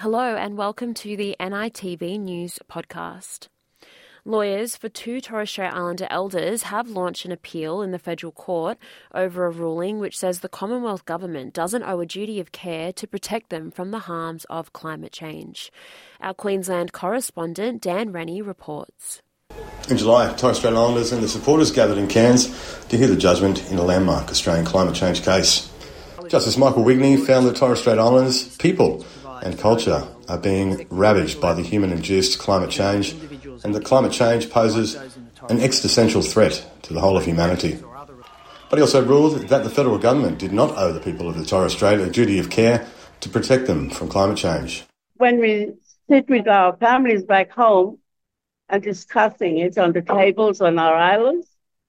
Hello and welcome to the NITV News podcast. Lawyers for two Torres Strait Islander elders have launched an appeal in the federal court over a ruling which says the Commonwealth Government doesn't owe a duty of care to protect them from the harms of climate change. Our Queensland correspondent Dan Rennie reports. In July, Torres Strait Islanders and their supporters gathered in Cairns to hear the judgment in a landmark Australian climate change case. Justice Michael Wigney found that Torres Strait Islanders, people and culture are being ravaged by the human-induced climate change, and that climate change poses an existential threat to the whole of humanity. But he also ruled that the federal government did not owe the people of the Torres Strait a duty of care to protect them from climate change. When we sit with our families back home and discussing it on the tables on our islands,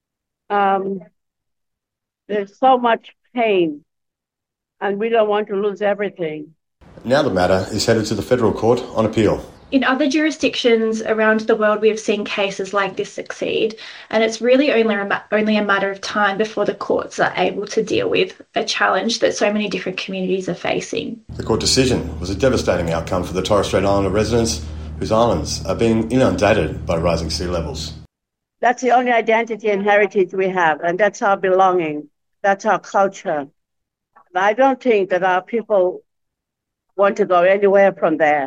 there's so much pain, and we don't want to lose everything. Now the matter is headed to the federal court on appeal. In other jurisdictions around the world, we have seen cases like this succeed, and it's really only a matter of time before the courts are able to deal with a challenge that so many different communities are facing. The court decision was a devastating outcome for the Torres Strait Islander residents whose islands are being inundated by rising sea levels. That's the only identity and heritage we have, and that's our belonging. That's our culture. And I don't think that our people want to go anywhere from there.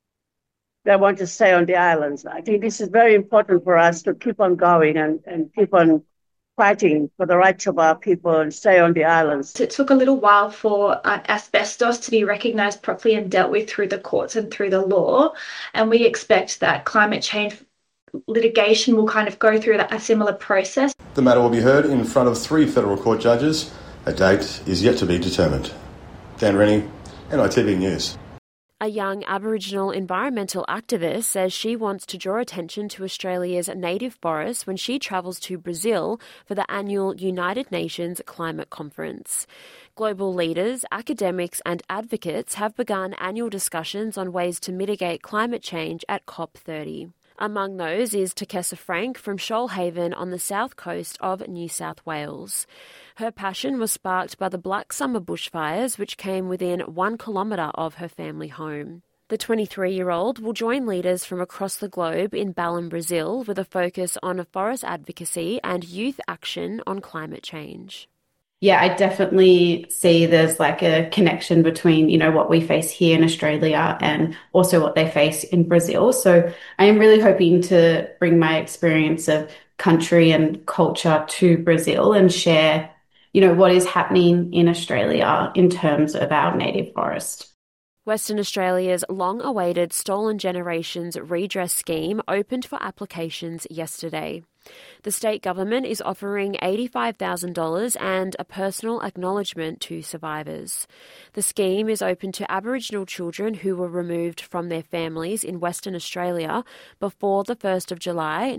They want to stay on the islands. I think this is very important for us to keep on going and keep on fighting for the rights of our people and stay on the islands. It took a little while for asbestos to be recognised properly and dealt with through the courts and through the law, and we expect that climate change litigation will kind of go through a similar process. The matter will be heard in front of 3 federal court judges. A date is yet to be determined. Dan Rennie, NITV News. A young Aboriginal environmental activist says she wants to draw attention to Australia's native forests when she travels to Brazil for the annual United Nations Climate Conference. Global leaders, academics and advocates have begun annual discussions on ways to mitigate climate change at COP30. Among those is Takessa Frank from Shoalhaven on the south coast of New South Wales. Her passion was sparked by the Black Summer bushfires, which came within 1 kilometre of her family home. The 23-year-old will join leaders from across the globe in Belém, Brazil, with a focus on forest advocacy and youth action on climate change. Yeah, I definitely see there's like a connection between, what we face here in Australia and also what they face in Brazil. So I am really hoping to bring my experience of country and culture to Brazil and share, what is happening in Australia in terms of our native forest. Western Australia's long-awaited Stolen Generations Redress Scheme opened for applications yesterday. The state government is offering $85,000 and a personal acknowledgement to survivors. The scheme is open to Aboriginal children who were removed from their families in Western Australia before the 1st of July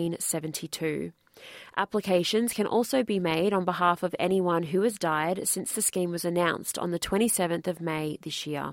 1972. Applications can also be made on behalf of anyone who has died since the scheme was announced on the 27th of May this year.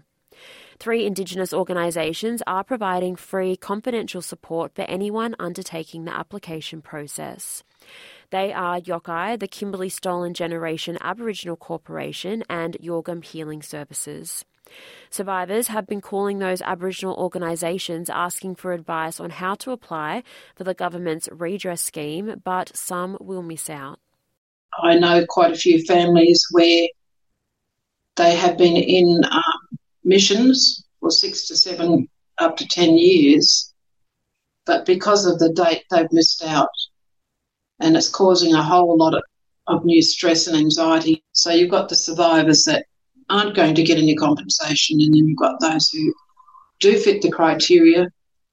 3 Indigenous organisations are providing free confidential support for anyone undertaking the application process. They are Yokai, the Kimberley Stolen Generation Aboriginal Corporation, and Yorgum Healing Services. Survivors have been calling those Aboriginal organisations asking for advice on how to apply for the government's redress scheme, but some will miss out. I know quite a few families where they have been in missions for 6 to 7 up to 10 years, but because of the date they've missed out, and it's causing a whole lot of new stress and anxiety. So you've got the survivors that aren't going to get any compensation, and then you've got those who do fit the criteria.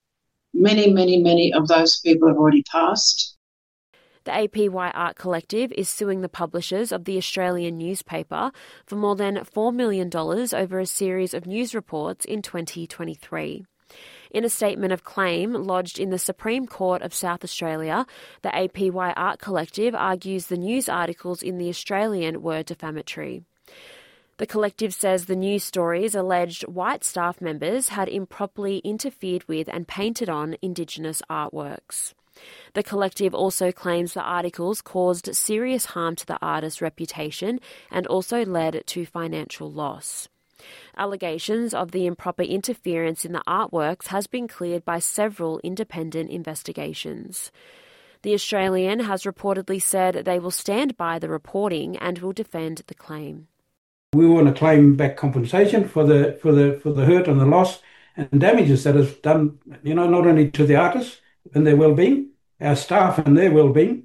Many of those people have already passed. The APY Art Collective is suing the publishers of the Australian newspaper for more than $4 million over a series of news reports in 2023. In a statement of claim lodged in the Supreme Court of South Australia, the APY Art Collective argues the news articles in The Australian were defamatory. The collective says the news stories alleged white staff members had improperly interfered with and painted on Indigenous artworks. The collective also claims the articles caused serious harm to the artist's reputation and also led to financial loss. Allegations of the improper interference in the artworks has been cleared by several independent investigations. The Australian has reportedly said they will stand by the reporting and will defend the claim. We want to claim back compensation for the hurt and the loss and damages that is done, not only to the artists and their well-being, our staff and their well-being,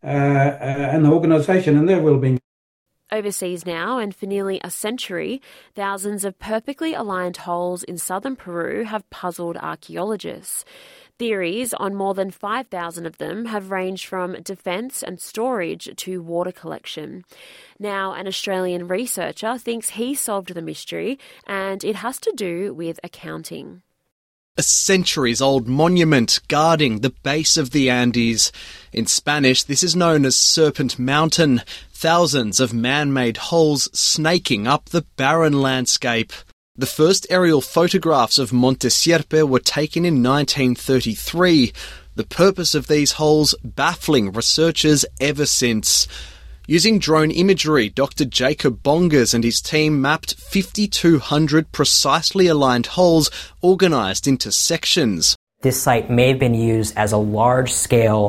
and the organisation and their well-being. Overseas now, and for nearly a century, thousands of perfectly aligned holes in southern Peru have puzzled archaeologists. Theories on more than 5,000 of them have ranged from defence and storage to water collection. Now, an Australian researcher thinks he solved the mystery, and it has to do with accounting. A centuries-old monument guarding the base of the Andes. In Spanish, this is known as Serpent Mountain. Thousands of man-made holes snaking up the barren landscape. The first aerial photographs of Monte Sierpe were taken in 1933. The purpose of these holes baffling researchers ever since. Using drone imagery, Dr. Jacob Bongers and his team mapped 5,200 precisely aligned holes organised into sections. This site may have been used as a large-scale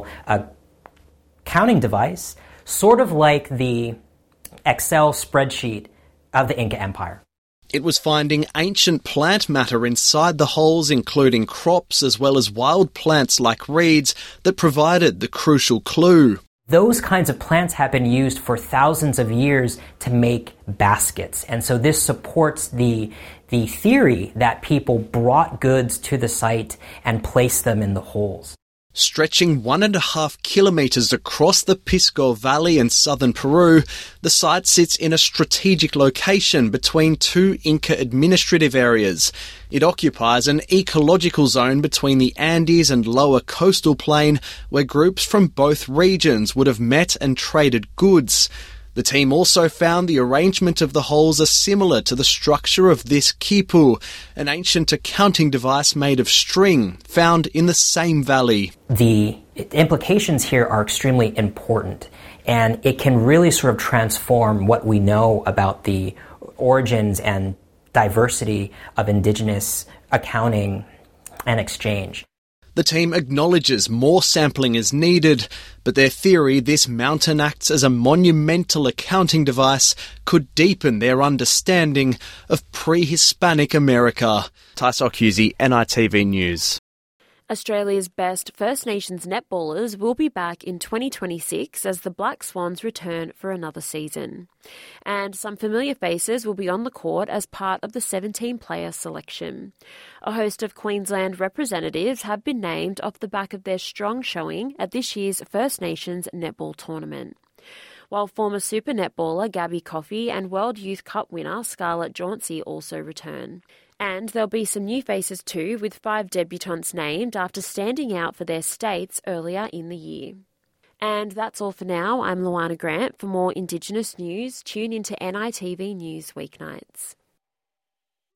counting device, sort of like the Excel spreadsheet of the Inca Empire. It was finding ancient plant matter inside the holes, including crops as well as wild plants like reeds, that provided the crucial clue. Those kinds of plants have been used for thousands of years to make baskets. And so this supports the theory that people brought goods to the site and placed them in the holes. Stretching 1.5 kilometres across the Pisco Valley in southern Peru, the site sits in a strategic location between two Inca administrative areas. It occupies an ecological zone between the Andes and lower coastal plain where groups from both regions would have met and traded goods. The team also found the arrangement of the holes are similar to the structure of this quipu, an ancient accounting device made of string found in the same valley. The implications here are extremely important, and it can really sort of transform what we know about the origins and diversity of Indigenous accounting and exchange. The team acknowledges more sampling is needed, but their theory this mountain acts as a monumental accounting device could deepen their understanding of pre-Hispanic America. Tysok Husey, NITV News. Australia's best First Nations netballers will be back in 2026 as the Black Swans return for another season. And some familiar faces will be on the court as part of the 17-player selection. A host of Queensland representatives have been named off the back of their strong showing at this year's First Nations netball tournament. While former super netballer Gabby Coffey and World Youth Cup winner Scarlett Jauncey also return. And there'll be some new faces too, with 5 debutantes named after standing out for their states earlier in the year. And that's all for now. I'm Luana Grant. For more Indigenous news, tune into NITV News weeknights.